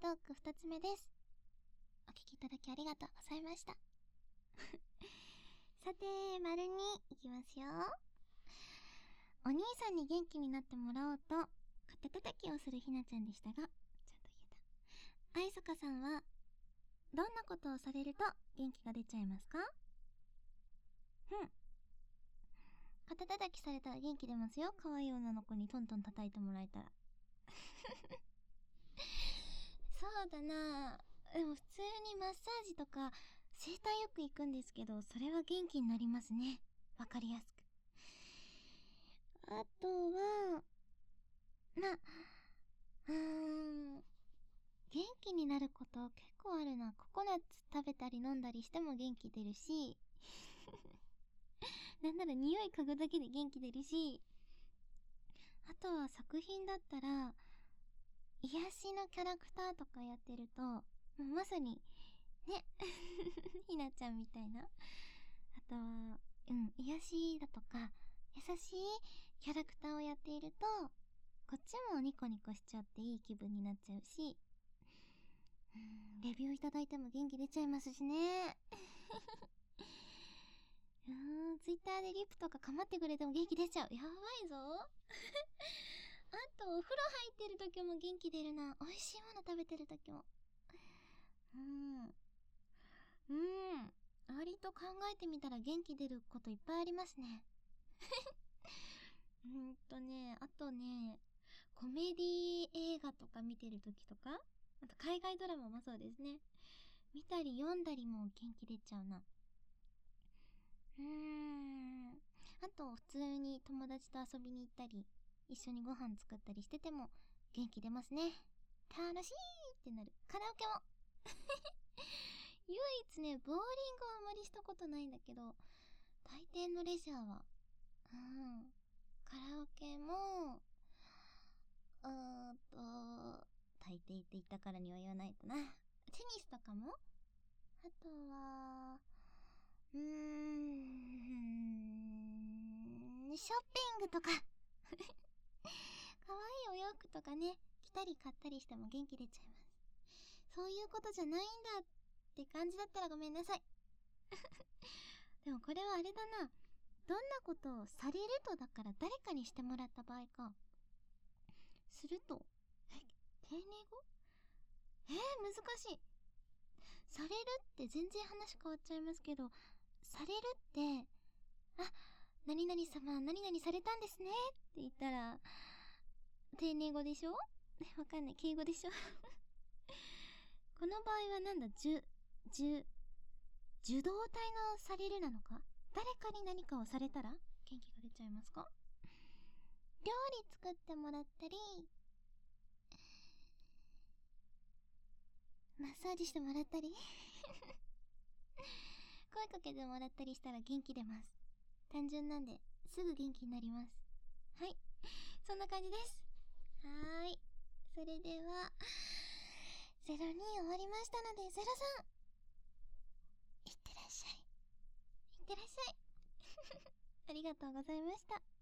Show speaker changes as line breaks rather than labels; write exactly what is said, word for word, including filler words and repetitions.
トーク二つ目です。お聞きいただきありがとうございました。さて、丸にいきますよ。お兄さんに元気になってもらおうと、肩叩きをするひなちゃんでしたが、ちゃんと言えた。愛坂さんは、どんなことをされると元気が出ちゃいますか？ふん。肩叩きされたら元気出ますよ。可愛い女の子にトントン叩いてもらえたら。そうだな。でも普通にマッサージとか整体よく行くんですけど、それは元気になりますね。わかりやすく。あとは、ま、うーん、元気になること結構あるな。ココナッツ食べたり飲んだりしても元気出るし、なんなら匂い嗅ぐだけで元気出るし、あとは作品だったら、癒しのキャラクターとかやってると、もうまさに、ね、ひなちゃんみたいな。あとは、うん、癒しだとか、優しいキャラクターをやっていると、こっちもニコニコしちゃっていい気分になっちゃうし、うん、レビューいただいても元気出ちゃいますしね。うーん、ツイッターでリップとかかまってくれても元気出ちゃう。やばいぞ。あと、お風呂入ってる時も元気出るな。美味しいもの食べてる時も。うーん。うーん。割と考えてみたら元気出ることいっぱいありますね。うーんとね、あとね、コメディ映画とか見てる時とか、あと海外ドラマもそうですね。見たり読んだりも元気出ちゃうな。うーん。あと、普通に友達と遊びに行ったり、一緒にご飯作ったりしてても元気出ますね。楽しいってなる。カラオケも。唯一ね、ボーリングはあまりしたことないんだけど、大抵のレジャーは、うん。カラオケも、うーんと、大抵って言ったからには言わないとな。テニスとかも、あとは、うーん、ショッピングとか。可愛いお洋服とかね、着たり買ったりしても元気出ちゃいます。そういうことじゃないんだって感じだったらごめんなさい。でもこれはあれだな。どんなことをされるとだから誰かにしてもらった場合か。すると、え、丁寧語？えー、難しい。されるって全然話変わっちゃいますけど、されるって、あ、何々様、何々されたんですねって言ったら、丁寧語でしょ？わかんない。敬語でしょ？この場合はなんだ、じゅ、じゅ、受動体のされるなのか？誰かに何かをされたら元気が出ちゃいますか？料理作ってもらったり、マッサージしてもらったり声かけてもらったりしたら元気出ます。単純なんで、すぐ元気になります。はい。そんな感じです。はーい。それでは、ゼロに終わりましたので、ゼロさん。いってらっしゃい。いってらっしゃい。ありがとうございました。